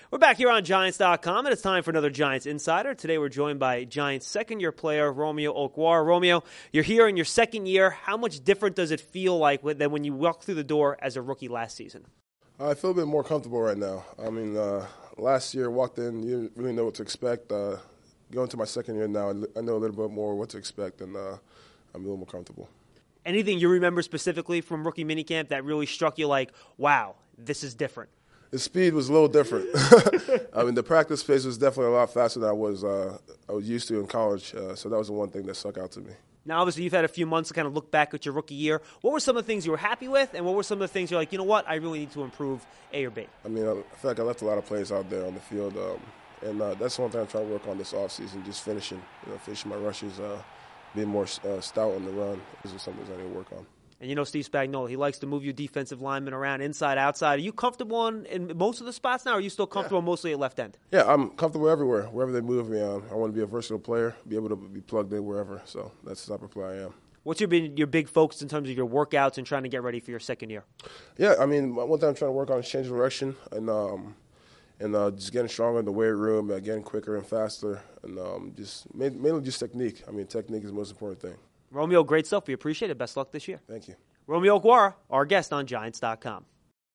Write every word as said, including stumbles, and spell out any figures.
We're back here on Giants dot com, and it's time for another Giants Insider. Today we're joined by Giants second-year player Romeo Okwara. Romeo, you're here in your second year. How much different does it feel like than when you walked through the door as a rookie last season? I feel a bit more comfortable right now. I mean, uh, last year walked in, you didn't really know what to expect. Uh, going to my second year now, I know a little bit more what to expect, and uh, I'm a little more comfortable. Anything you remember specifically from rookie minicamp that really struck you like, wow, this is different? The speed was a little different. I mean, the practice pace was definitely a lot faster than I was uh, I was used to in college, uh, so that was the one thing that stuck out to me. Now, obviously, you've had a few months to kind of look back at your rookie year. What were some of the things you were happy with, and what were some of the things you're like, you know what, I really need to improve A or B? I mean, I feel like I left a lot of plays out there on the field, um, and uh, that's one thing I'm trying to work on this offseason, just finishing, you know, finishing my rushes, uh, being more uh, stout on the run. This is something I need to work on. And you know Steve Spagnuolo, he likes to move your defensive linemen around inside, outside. Are you comfortable in, in most of the spots now, or are you still comfortable yeah. mostly at left end? Yeah, I'm comfortable everywhere. Wherever they move me, um, I want to be a versatile player, be able to be plugged in wherever. So that's the type of player I am. What's your, your big focus in terms of your workouts and trying to get ready for your second year? Yeah, I mean, one thing I'm trying to work on is change direction and um, and uh, just getting stronger in the weight room, uh, getting quicker and faster, and um, just mainly just technique. I mean, technique is the most important thing. Romeo, great stuff. We appreciate it. Best luck this year. Thank you. Romeo Okwara, our guest on Giants dot com.